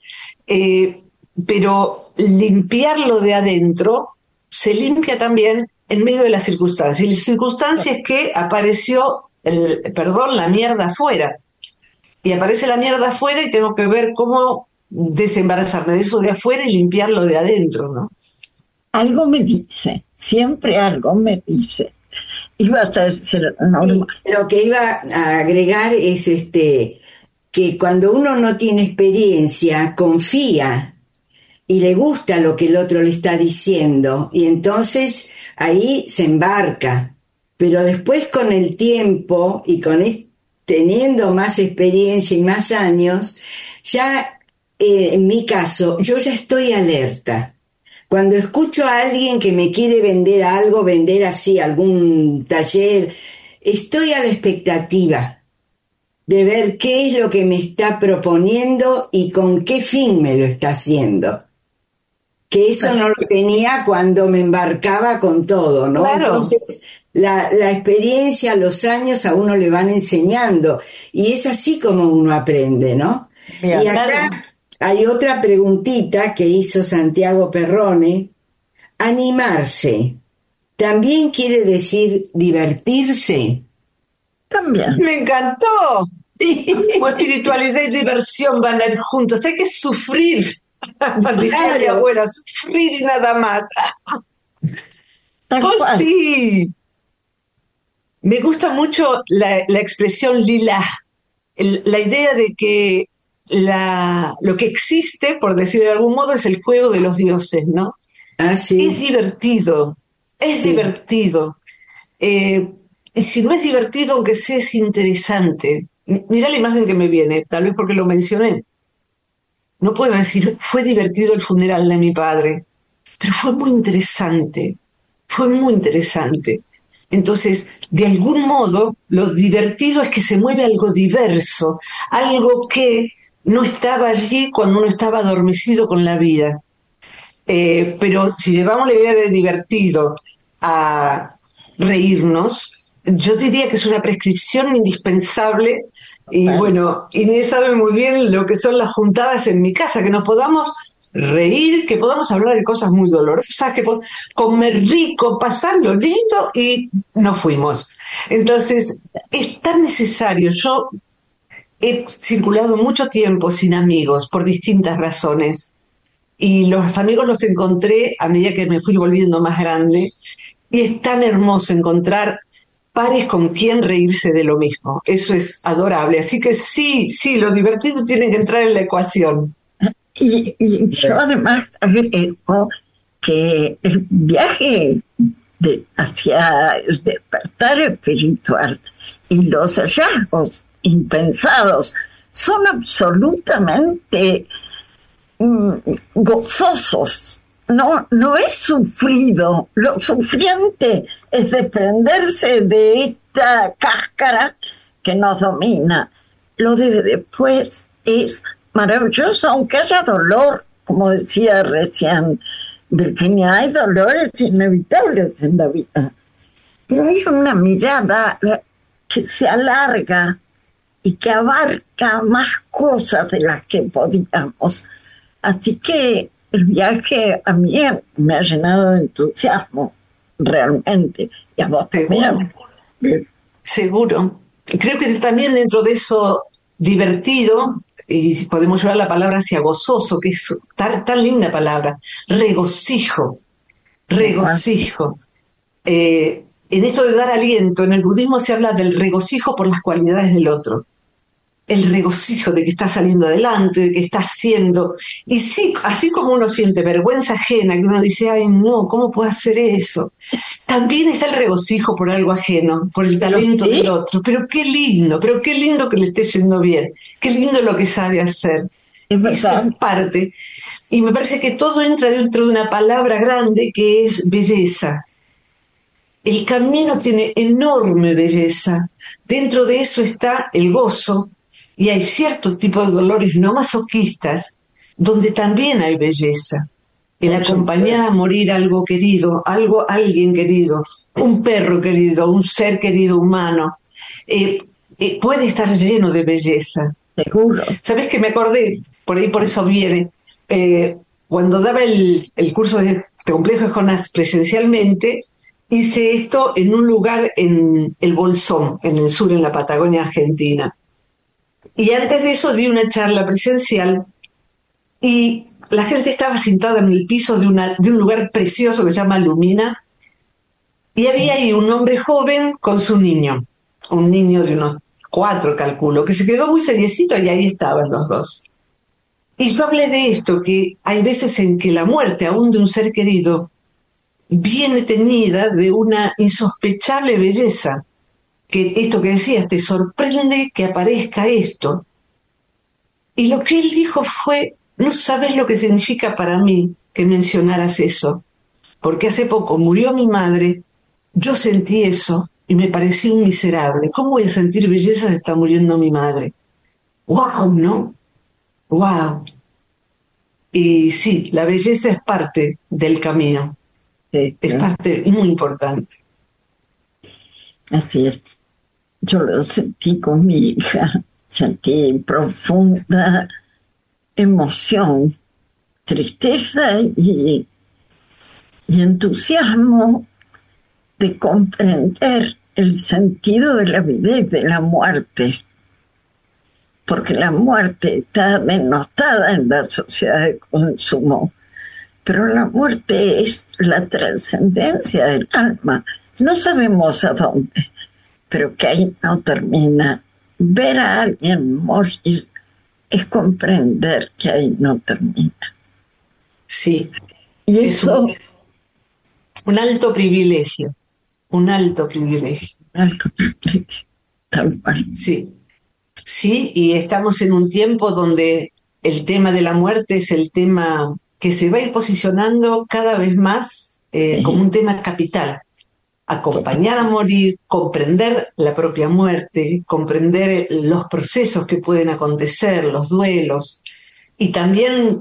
pero limpiarlo de adentro se limpia también en medio de las circunstancias. Y la circunstancia es que apareció, la mierda afuera. Y aparece la mierda afuera y tengo que ver cómo desembarazarme de eso de afuera y limpiarlo de adentro, ¿no? Algo me dice, siempre algo me dice. Ibas a decir normal. Lo que iba a agregar es que cuando uno no tiene experiencia, confía y le gusta lo que el otro le está diciendo, y entonces ahí se embarca. Pero después con el tiempo y teniendo más experiencia y más años, ya en mi caso, yo ya estoy alerta. Cuando escucho a alguien que me quiere vender algo, vender así algún taller, estoy a la expectativa de ver qué es lo que me está proponiendo y con qué fin me lo está haciendo. Que eso no lo tenía cuando me embarcaba con todo, ¿no? Claro. Entonces, la experiencia, los años a uno le van enseñando y es así como uno aprende, ¿no? Bien, y acá hay otra preguntita que hizo Santiago Perrone. Animarse, ¿también quiere decir divertirse? También. Me encantó. Como espiritualidad y diversión van a ir juntos. Hay que sufrir. Decía mi abuela, sufrir y nada más. Tal ¡Oh, cual. sí! Me gusta mucho la expresión lila, la idea de que lo que existe, por decir de algún modo, es el juego de los dioses, ¿no? Ah, Es sí, divertido, es sí. divertido. Y si no es divertido, aunque sea, es interesante. Mira la imagen que me viene, tal vez porque lo mencioné. No puedo decir, fue divertido el funeral de mi padre, pero fue muy interesante. Entonces, de algún modo, lo divertido es que se mueve algo diverso, algo que no estaba allí cuando uno estaba adormecido con la vida. Pero si llevamos la idea de divertido a reírnos, yo diría que es una prescripción indispensable. Y Tal. bueno, Inés sabe muy bien lo que son las juntadas en mi casa, que nos podamos reír, que podamos hablar de cosas muy dolorosas, comer rico, pasarlo lindo y nos fuimos. Entonces, es tan necesario. Yo he circulado mucho tiempo sin amigos por distintas razones y los amigos los encontré a medida que me fui volviendo más grande y es tan hermoso encontrar pares con quien reírse de lo mismo. Eso es adorable. Así que sí, sí, lo divertido tiene que entrar en la ecuación. Y yo además agrego que el viaje hacia el despertar espiritual y los hallazgos impensados son absolutamente gozosos. No es sufrido. Lo sufriente es desprenderse de esta cáscara que nos domina. Lo de después es maravilloso, aunque haya dolor, como decía recién Virginia, hay dolores inevitables en la vida, pero hay una mirada que se alarga y que abarca más cosas de las que podíamos. Así que el viaje a mí me ha llenado de entusiasmo, realmente, y a vos también. Seguro. Creo que también dentro de eso divertido, y podemos llevar la palabra hacia gozoso, que es tan linda palabra, regocijo, regocijo. En esto de dar aliento, en el budismo se habla del regocijo por las cualidades del otro. El regocijo de que está saliendo adelante, de que está haciendo. Y sí, así como uno siente vergüenza ajena, que uno dice, ay no, ¿cómo puedo hacer eso? También está el regocijo por algo ajeno, por el talento ¿Sí? del otro. Pero qué lindo que le esté yendo bien. Qué lindo lo que sabe hacer. Es Eso verdad. es parte. Y me parece que todo entra dentro de una palabra grande que es belleza. El camino tiene enorme belleza. Dentro de eso está el gozo y hay cierto tipo de dolores no masoquistas donde también hay belleza. El acompañar a morir algo querido, alguien querido, un perro querido, un ser querido humano, puede estar lleno de belleza. Seguro. ¿Sabes que me acordé? Por ahí por eso viene. Cuando daba el curso de complejo de Jonás presencialmente, hice esto en un lugar en el Bolsón, en el sur, en la Patagonia Argentina. Y antes de eso di una charla presencial y la gente estaba sentada en el piso de un lugar precioso que se llama Lumina y había ahí un hombre joven con su niño, un niño de unos 4, calculo, que se quedó muy seriecito y ahí estaban los dos. Y yo hablé de esto, que hay veces en que la muerte, aún de un ser querido, viene teñida de una insospechable belleza, que esto que decías, te sorprende que aparezca esto. Y lo que él dijo fue, no sabes lo que significa para mí que mencionaras eso, porque hace poco murió mi madre, yo sentí eso y me parecí un miserable. ¿Cómo voy a sentir belleza si está muriendo mi madre? ¡Wow! ¿No? ¡Wow! Y sí, la belleza es parte del camino. Sí, Es parte muy importante. así es. Yo lo sentí con mi hija, sentí profunda emoción, tristeza y entusiasmo de comprender el sentido de la vida y de la muerte, porque la muerte está denostada en la sociedad de consumo, pero la muerte es la trascendencia del alma. No sabemos a dónde, pero que ahí no termina. Ver a alguien morir es comprender que ahí no termina. Sí, Y es eso, un alto privilegio, un alto privilegio. tal cual. Sí, sí, y estamos en un tiempo donde el tema de la muerte es el tema que se va a ir posicionando cada vez más como un tema capital. Acompañar a morir, comprender la propia muerte, comprender los procesos que pueden acontecer, los duelos. Y también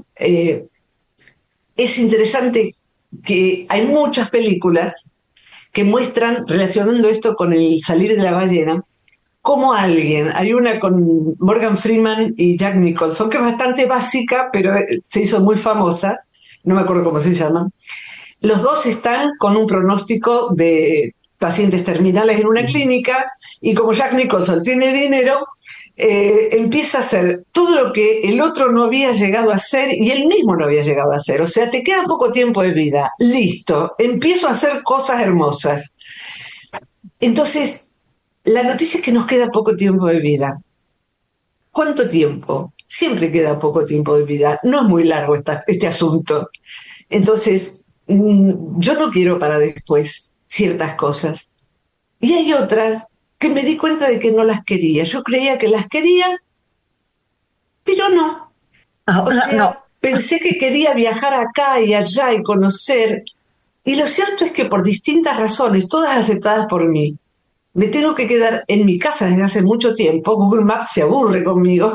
es interesante que hay muchas películas que muestran, relacionando esto con el salir de la ballena, como alguien, hay una con Morgan Freeman y Jack Nicholson, que es bastante básica, pero se hizo muy famosa, no me acuerdo cómo se llama. Los dos están con un pronóstico de pacientes terminales en una clínica y como Jack Nicholson tiene dinero, empieza a hacer todo lo que el otro no había llegado a hacer y él mismo no había llegado a hacer. O sea, te queda poco tiempo de vida, listo, empiezo a hacer cosas hermosas. Entonces, la noticia es que nos queda poco tiempo de vida. ¿Cuánto tiempo? Siempre queda poco tiempo de vida. No es muy largo este asunto. Entonces, yo no quiero para después ciertas cosas. Y hay otras que me di cuenta de que no las quería. Yo creía que las quería, pero no. O sea, No. pensé que quería viajar acá y allá y conocer. Y lo cierto es que por distintas razones, todas aceptadas por mí, me tengo que quedar en mi casa desde hace mucho tiempo. Google Maps se aburre conmigo.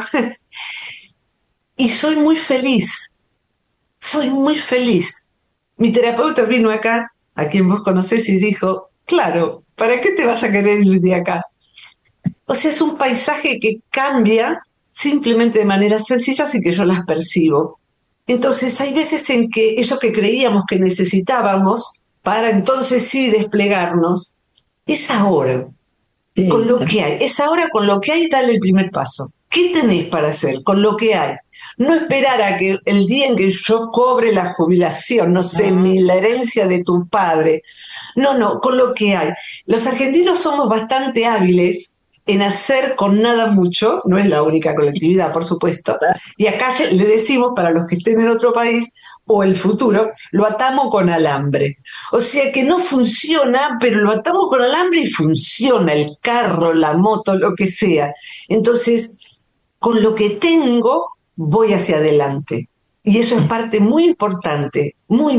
Y soy muy feliz. Soy muy feliz. Mi terapeuta vino acá, a quien vos conocés, y dijo, claro, ¿para qué te vas a querer ir de acá? O sea, es un paisaje que cambia simplemente de manera sencilla, así que yo las percibo. Entonces, hay veces en que eso que creíamos que necesitábamos para entonces sí desplegarnos, es ahora, con lo que hay. Es ahora con lo que hay, dale el primer paso. ¿Qué tenés para hacer con lo que hay? No esperar a que el día en que yo cobre la jubilación, no sé, la herencia de tu padre. No, con lo que hay. Los argentinos somos bastante hábiles en hacer con nada mucho, no es la única colectividad, por supuesto, y acá le decimos, para los que estén en otro país, o el futuro, lo atamos con alambre. O sea que no funciona, pero lo atamos con alambre y funciona, el carro, la moto, lo que sea. Entonces, con lo que tengo, voy hacia adelante. Y eso es parte muy importante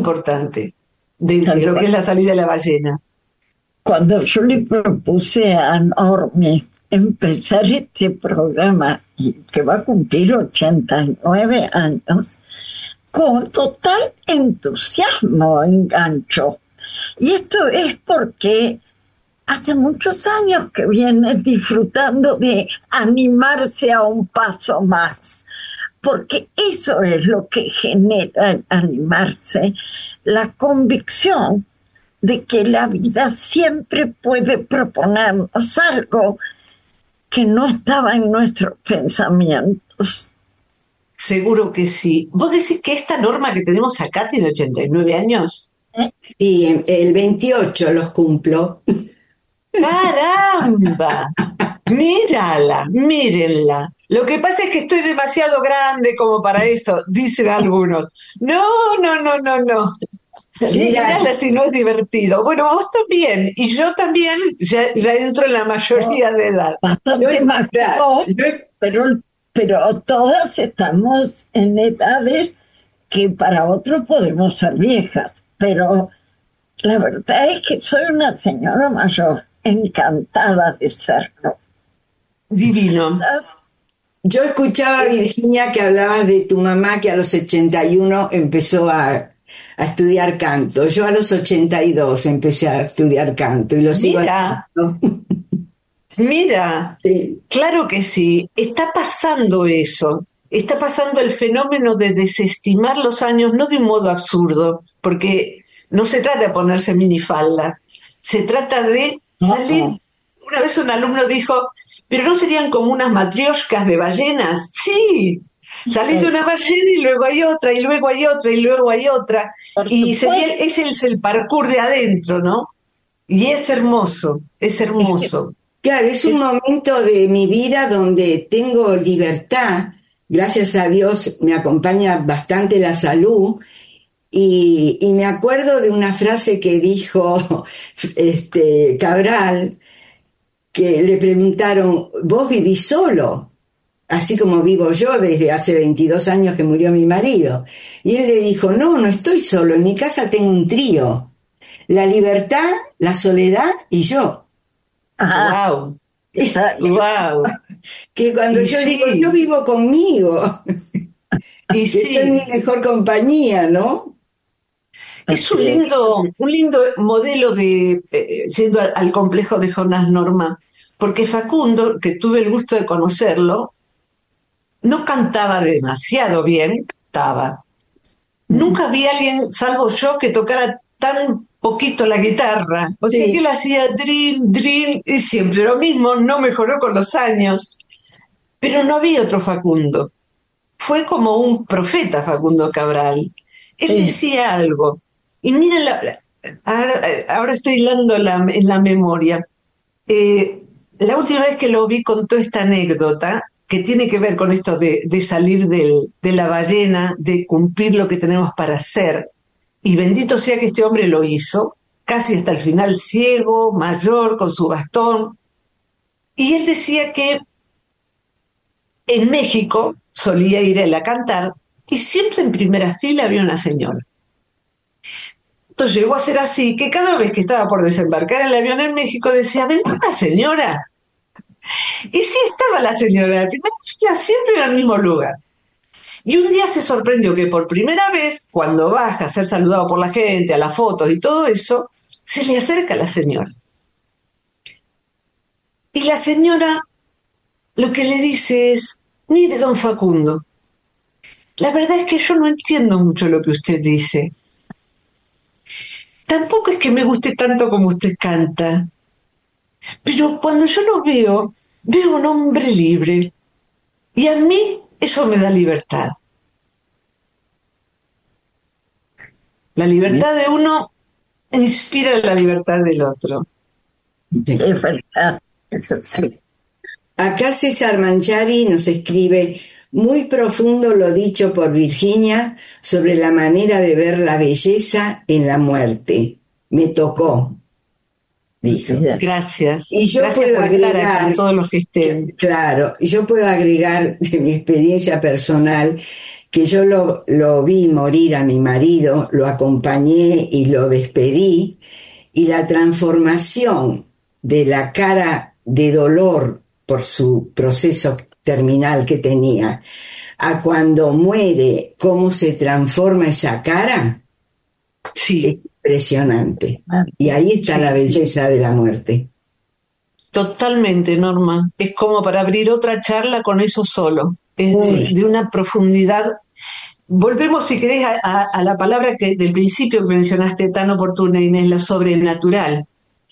de lo que es la salida de la ballena. Cuando yo le propuse a Normi empezar este programa, que va a cumplir 89 años, con total entusiasmo enganchó. Y esto es porque hace muchos años que viene disfrutando de animarse a un paso más, porque eso es lo que genera el animarse, la convicción de que la vida siempre puede proponernos algo que no estaba en nuestros pensamientos. Seguro que sí. ¿Vos decís que esta norma que tenemos acá tiene 89 años? Y el 28 los cumplo. ¡Caramba! Mírala, mírenla. Lo que pasa es que estoy demasiado grande como para eso, dicen algunos. No. Mírala si no es divertido. Bueno, vos también, y yo también ya entro en la mayoría de edad. Bastante más que vos, pero todas estamos en edades que para otros podemos ser viejas, pero la verdad es que soy una señora mayor, encantada de serlo. Divino. Yo escuchaba, Virginia, que hablabas de tu mamá que a los 81 empezó a estudiar canto. Yo a los 82 empecé a estudiar canto y lo sigo haciendo. Mira, sí. Claro que sí, está pasando eso, está pasando el fenómeno de desestimar los años, no de un modo absurdo, porque no se trata de ponerse minifalda, se trata de salir. Una vez un alumno dijo, ¿pero no serían como unas matrioshkas de ballenas? Sí, Salís de una ballena y luego hay otra, y luego hay otra, y luego hay otra. Por Y supuesto. ese es el parkour de adentro, ¿no? Y es hermoso, es hermoso. Claro, es un momento de mi vida donde tengo libertad. Gracias a Dios me acompaña bastante la salud. Y me acuerdo de una frase que dijo Cabral, que le preguntaron, ¿vos vivís solo? Así como vivo yo desde hace 22 años que murió mi marido. Y él le dijo, no, no estoy solo, en mi casa tengo un trío. La libertad, la soledad y yo. Ajá, Wow, exacto. wow. Que cuando Y yo sí, digo, yo vivo conmigo, y que soy mi sí. mejor compañía, ¿no? Es Así es. un lindo modelo de, yendo al complejo de Jonás Norma, porque Facundo, que tuve el gusto de conocerlo, no cantaba demasiado bien, cantaba. Nunca vi a alguien, salvo yo, que tocara tan poquito la guitarra. O sea que Sí, él hacía dream, dream, y siempre lo mismo, no mejoró con los años. Pero no había otro Facundo. Fue como un profeta Facundo Cabral. Él Sí, decía algo. Y mira, ahora estoy hilando en la memoria. La última vez que lo vi contó esta anécdota que tiene que ver con esto de salir de la ballena, de cumplir lo que tenemos para hacer. Y bendito sea que este hombre lo hizo, casi hasta el final ciego, mayor, con su bastón. Y él decía que en México solía ir él a cantar y siempre en primera fila había una señora. Entonces llegó a ser así que cada vez que estaba por desembarcar el avión en México decía, ¿vendrá la señora? Y sí estaba la señora, en primera fila siempre en el mismo lugar. Y un día se sorprendió que por primera vez, cuando baja a ser saludado por la gente, a las fotos y todo eso, se le acerca a la señora. Y la señora lo que le dice es, mire, don Facundo, la verdad es que yo no entiendo mucho lo que usted dice. Tampoco es que me guste tanto como usted canta, pero cuando yo lo veo, veo un hombre libre. Y a mí eso me da libertad. La libertad de uno inspira la libertad del otro. sí. es verdad. Sí. Acá César Manchari nos escribe, muy profundo lo dicho por Virginia sobre la manera de ver la belleza en la muerte. Me tocó, dijo. Gracias. Y yo Gracias puedo por estar aquí, agregar, todos los que estén. claro, y yo puedo agregar de mi experiencia personal que yo lo vi morir a mi marido, lo acompañé y lo despedí, y la transformación de la cara de dolor por su proceso terminal que tenía, a cuando muere, cómo se transforma esa cara, es Sí, impresionante. Y ahí está la sí. belleza de la muerte. Totalmente, Norma. Es como para abrir otra charla con eso solo. Es Sí, de una profundidad. Volvemos, si querés, a la palabra que del principio que mencionaste tan oportuna, Inés, la sobrenatural.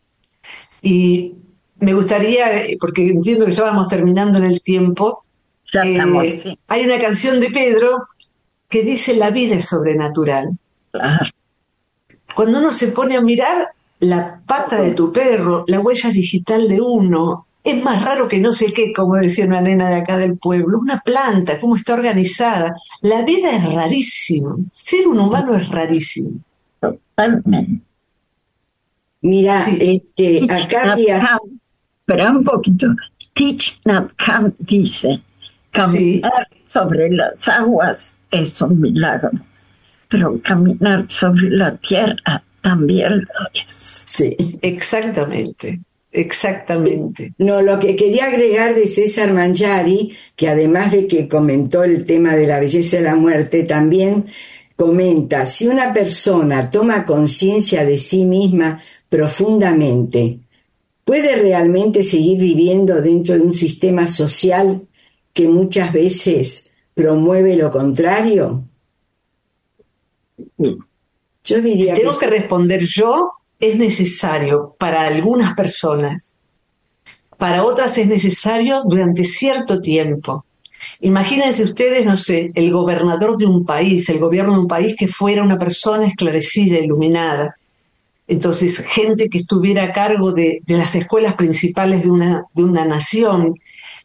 Y me gustaría, porque entiendo que ya vamos terminando en el tiempo, Ya estamos, sí, hay una canción de Pedro que dice la vida es sobrenatural. claro. Cuando uno se pone a mirar la pata de tu perro, la huella digital de uno, es más raro que no sé qué, como decía una nena de acá del pueblo, una planta, cómo está organizada. La vida es rarísima, ser un humano es rarísimo. Totalmente. mira, Sí, Thich acá Nhat Hanh, espera un poquito. Thich Nhat Hanh dice, sí, caminar sobre las aguas es un milagro, pero caminar sobre la tierra también lo es. sí. exactamente, exactamente. No, lo que quería agregar de César Mangiari, que además de que comentó el tema de la belleza de la muerte, también comenta, si una persona toma conciencia de sí misma profundamente, ¿puede realmente seguir viviendo dentro de un sistema social que muchas veces promueve lo contrario? Sí. Yo Si diría que tengo que sí. responder yo, es necesario para algunas personas, para otras es necesario durante cierto tiempo. Imagínense ustedes, no sé, el gobernador de un país, el gobierno de un país que fuera una persona esclarecida, iluminada. Entonces, gente que estuviera a cargo de las escuelas principales de una nación.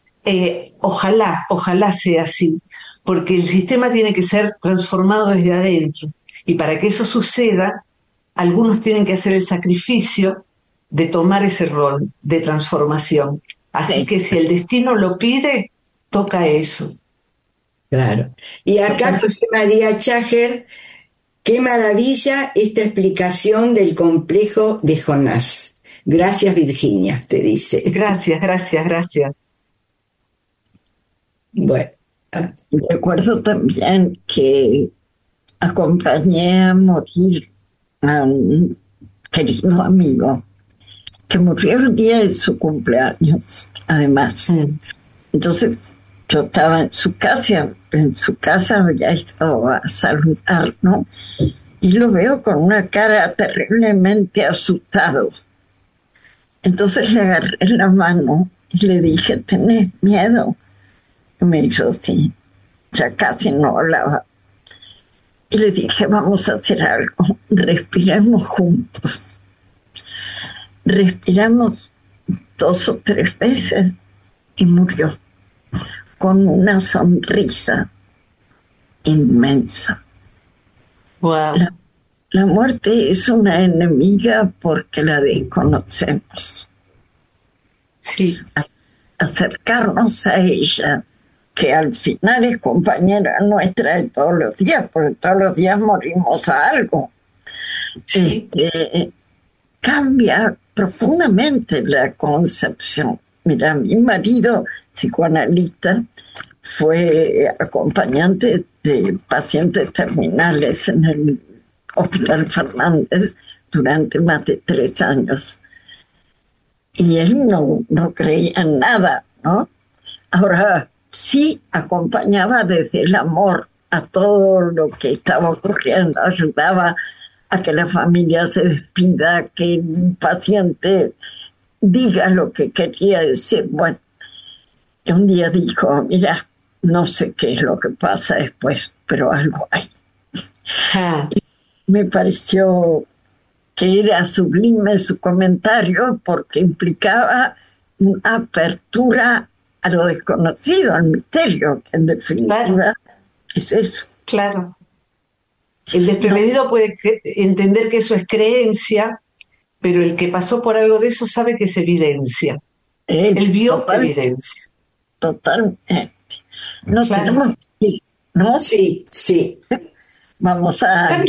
Ojalá sea así, porque el sistema tiene que ser transformado desde adentro. Y para que eso suceda, algunos tienen que hacer el sacrificio de tomar ese rol de transformación. Así que si el destino lo pide, toca eso. Claro. Y acá José María Chager, qué maravilla esta explicación del complejo de Jonás. Gracias, Virginia, te dice. Gracias. Bueno. Recuerdo también que acompañé a morir a un querido amigo que murió el día de su cumpleaños, además. Entonces yo estaba en su casa había ido a saludarlo, y lo veo con una cara terriblemente asustado. Entonces le agarré la mano y le dije, ¿tenés miedo? Y me dijo, sí, ya casi no hablaba. Y le dije, vamos a hacer algo, respiremos juntos. Respiramos 2 o 3 veces y murió con una sonrisa inmensa. Wow. La muerte es una enemiga porque la desconocemos. Sí. Acercarnos a ella, que al final es compañera nuestra de todos los días, porque todos los días morimos a algo. Sí. Cambia profundamente la concepción. Mira, mi marido, psicoanalista, fue acompañante de pacientes terminales en el Hospital Fernández durante más de 3 años. Y él no creía en nada, ¿no? Ahora, sí acompañaba desde el amor a todo lo que estaba ocurriendo, ayudaba a que la familia se despida, que el paciente diga lo que quería decir. Bueno, y un día dijo, mira, no sé qué es lo que pasa después, pero algo hay. Y me pareció que era sublime su comentario porque implicaba una apertura a lo desconocido, al misterio, que en definitiva es eso. Claro. El desprevenido puede entender que eso es creencia, pero el que pasó por algo de eso sabe que es evidencia. Él vio evidencia. Totalmente. No tenemos que ir, ¿no? Sí. Vamos a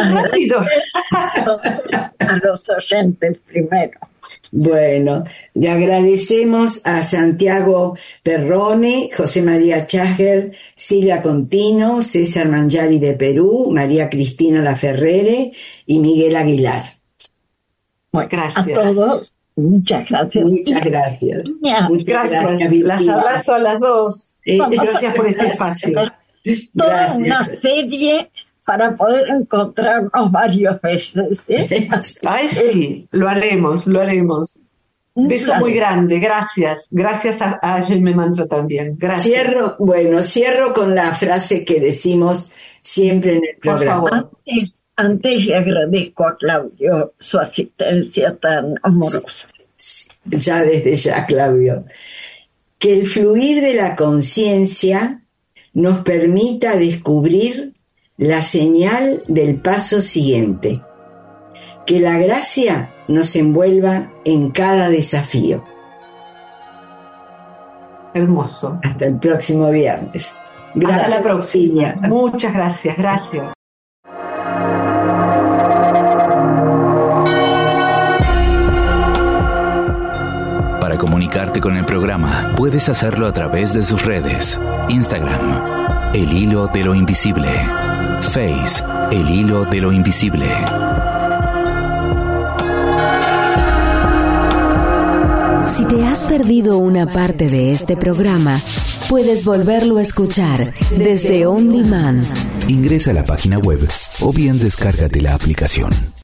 los oyentes primero. Bueno, le agradecemos a Santiago Perrone, José María Chager, Silvia Contino, César Mangiari de Perú, María Cristina Laferrere y Miguel Aguilar. Bueno, gracias a todos. Muchas gracias. Muchas gracias. Gracias. Las abrazo a las dos. Gracias por este espacio. Toda una serie para poder encontrarnos varias veces. Ay, sí, lo haremos. Un beso muy grande, gracias. Gracias a Gelme Mantra también. Gracias. Cierro con la frase que decimos siempre en el programa. Por favor. Antes le agradezco a Claudio su asistencia tan amorosa. Ya desde ya, Claudio. Que el fluir de la conciencia nos permita descubrir la señal del paso siguiente. Que la gracia nos envuelva en cada desafío. Hermoso. Hasta el próximo viernes. Gracias. Hasta la próxima. Muchas gracias. Para comunicarte con el programa, puedes hacerlo a través de sus redes. Instagram, El Hilo de lo Invisible. Face, El Hilo de lo Invisible. Si te has perdido una parte de este programa, puedes volverlo a escuchar desde On Demand. Ingresa a la página web o bien descárgate la aplicación.